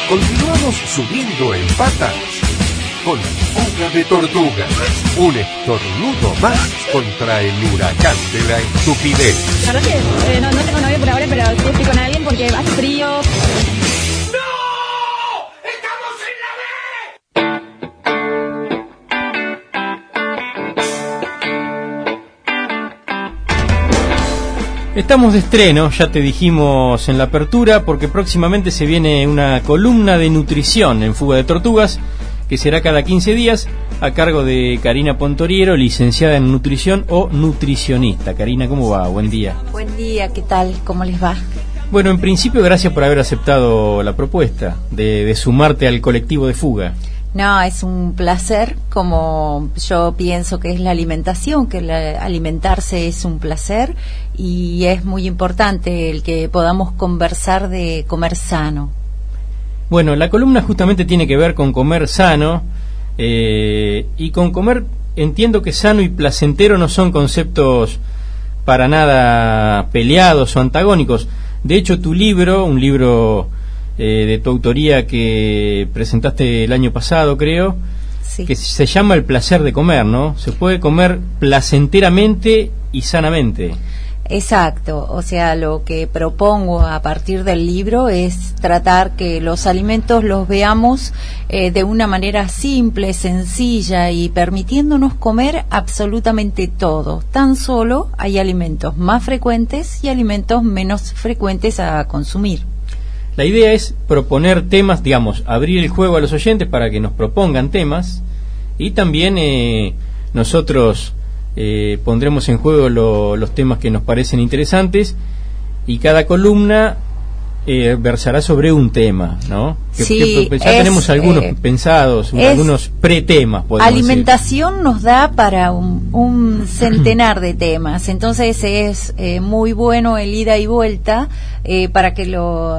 Continuamos subiendo en patas con Fuga de Tortuga. Un estornudo más contra el huracán de la estupidez. La verdad que no tengo novio por ahora, pero sí estoy con alguien porque hace frío. Estamos de estreno, ya te dijimos en la apertura, porque próximamente se viene una columna de nutrición en Fuga de Tortugas, que será cada 15 días, a cargo de Karina Pontoriero, licenciada en nutrición o nutricionista. Karina, ¿cómo va? Buen día. Buen día, ¿qué tal? ¿Cómo les va? Bueno, en principio, gracias por haber aceptado la propuesta de sumarte al colectivo de Fuga. No, es un placer, como yo pienso que es la alimentación, que alimentarse es un placer y es muy importante el que podamos conversar de comer sano. Bueno, la columna justamente tiene que ver con comer sano y con comer, entiendo que sano y placentero no son conceptos para nada peleados o antagónicos. De hecho, tu libro, un libro de tu autoría que presentaste el año pasado, creo, sí, que se llama El placer de comer, ¿no? Se puede comer placenteramente y sanamente. Exacto, o sea, lo que propongo a partir del libro es tratar que los alimentos los veamos de una manera simple, sencilla y permitiéndonos comer absolutamente todo. Tan solo hay alimentos más frecuentes y alimentos menos frecuentes a consumir. La idea es proponer temas, digamos, abrir el juego a los oyentes para que nos propongan temas y también nosotros pondremos en juego los temas que nos parecen interesantes y cada columna versará sobre un tema, ¿no? Sí, ya tenemos algunos pensados, algunos pretemas. Alimentación decir. Nos da para un centenar de temas, entonces es muy bueno el ida y vuelta para que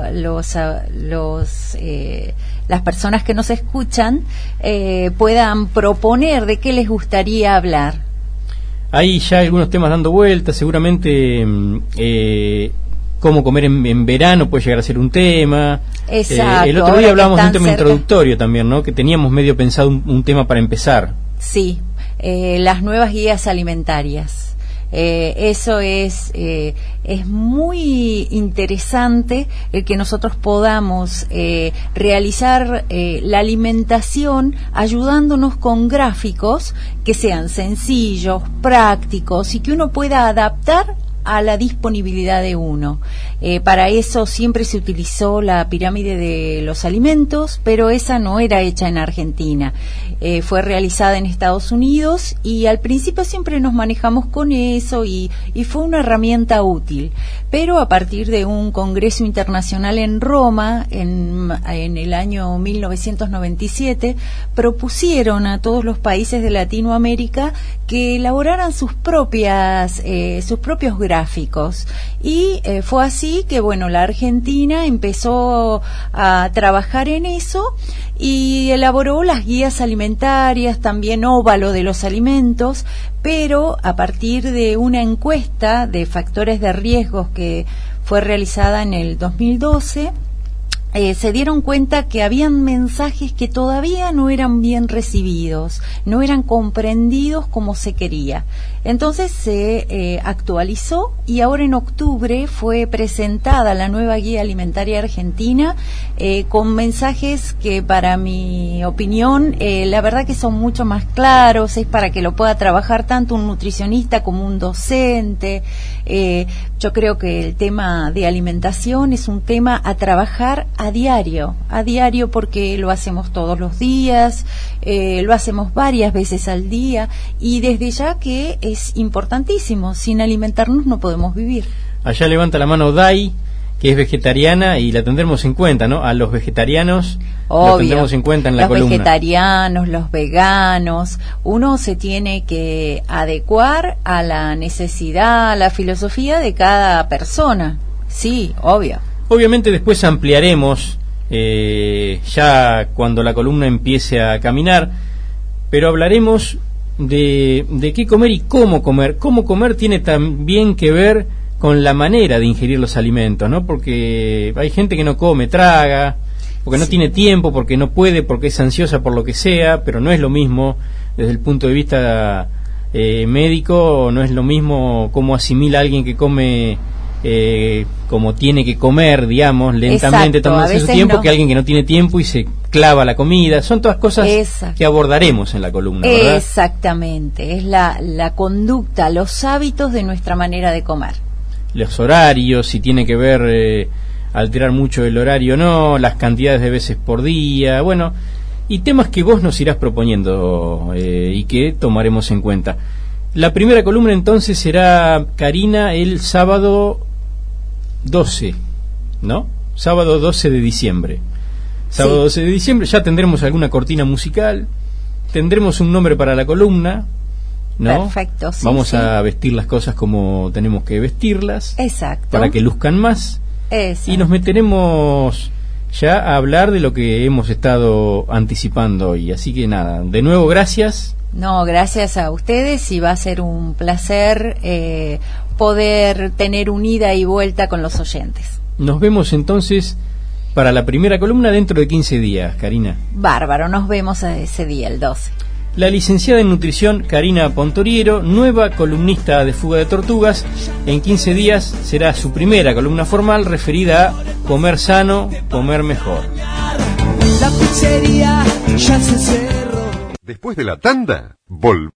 las personas que nos escuchan puedan proponer de qué les gustaría hablar. Hay ya algunos temas dando vueltas, seguramente cómo comer en verano puede llegar a ser un tema. Exacto. El otro día hablábamos de un tema introductorio también, ¿no? Que teníamos medio pensado un tema para empezar. Sí, las nuevas guías alimentarias. Eso es muy interesante el que nosotros podamos realizar la alimentación ayudándonos con gráficos que sean sencillos, prácticos y que uno pueda adaptar a la disponibilidad de uno. Para eso siempre se utilizó la pirámide de los alimentos, pero esa no era hecha en Argentina. Fue realizada en Estados Unidos y al principio siempre nos manejamos con eso y fue una herramienta útil. Pero a partir de un congreso internacional en Roma, en el año 1997, propusieron a todos los países de Latinoamérica que elaboraran sus propios gráficos y fue así que bueno, la Argentina empezó a trabajar en eso y elaboró las guías alimentarias, también óvalo de los alimentos, pero a partir de una encuesta de factores de riesgos que fue realizada en el 2012, se dieron cuenta que habían mensajes que todavía no eran bien recibidos, no eran comprendidos como se quería. Entonces se actualizó y ahora en octubre fue presentada la nueva guía alimentaria argentina con mensajes que para mi opinión la verdad que son mucho más claros, es para que lo pueda trabajar tanto un nutricionista como un docente. Yo creo que el tema de alimentación es un tema a trabajar a diario porque lo hacemos todos los días, lo hacemos varias veces al día y desde ya que es importantísimo, sin alimentarnos no podemos vivir. Allá levanta la mano Dai, que es vegetariana y la tendremos en cuenta, ¿no? A los vegetarianos lo tendremos en cuenta en la columna. Los vegetarianos, los veganos, uno se tiene que adecuar a la necesidad, a la filosofía de cada persona. Sí, obvio. Obviamente después ampliaremos ya cuando la columna empiece a caminar, pero hablaremos de qué comer y cómo comer. Cómo comer tiene también que ver con la manera de ingerir los alimentos, ¿no? Porque hay gente que no come, traga, porque no tiene tiempo, porque no puede, porque es ansiosa por lo que sea, pero no es lo mismo desde el punto de vista médico, no es lo mismo cómo asimila alguien que come como tiene que comer, digamos, lentamente, tomándose su tiempo, no, que alguien que no tiene tiempo y se clava la comida. Son todas cosas que abordaremos en la columna, ¿verdad? Exactamente, es la conducta, los hábitos de nuestra manera de comer. Los horarios, si tiene que ver alterar mucho el horario o no, las cantidades de veces por día, bueno, y temas que vos nos irás proponiendo y que tomaremos en cuenta. La primera columna entonces será, Karina, el sábado 12, ¿no? Sábado 12 de diciembre. Sábado 12 de diciembre, ya tendremos alguna cortina musical, tendremos un nombre para la columna, ¿no? Perfecto, sí. Vamos a vestir las cosas como tenemos que vestirlas. Exacto. Para que luzcan más. Exacto. Y nos meteremos ya a hablar de lo que hemos estado anticipando hoy. Así que nada, de nuevo gracias. No, gracias a ustedes, y va a ser un placer poder tener un ida y vuelta con los oyentes. Nos vemos entonces para la primera columna dentro de 15 días, Karina. Bárbaro, nos vemos ese día, el 12. La licenciada en nutrición Karina Pontoriero, nueva columnista de Fuga de Tortugas. En 15 días será su primera columna formal referida a comer sano, comer mejor. Después de la tanda, volvemos.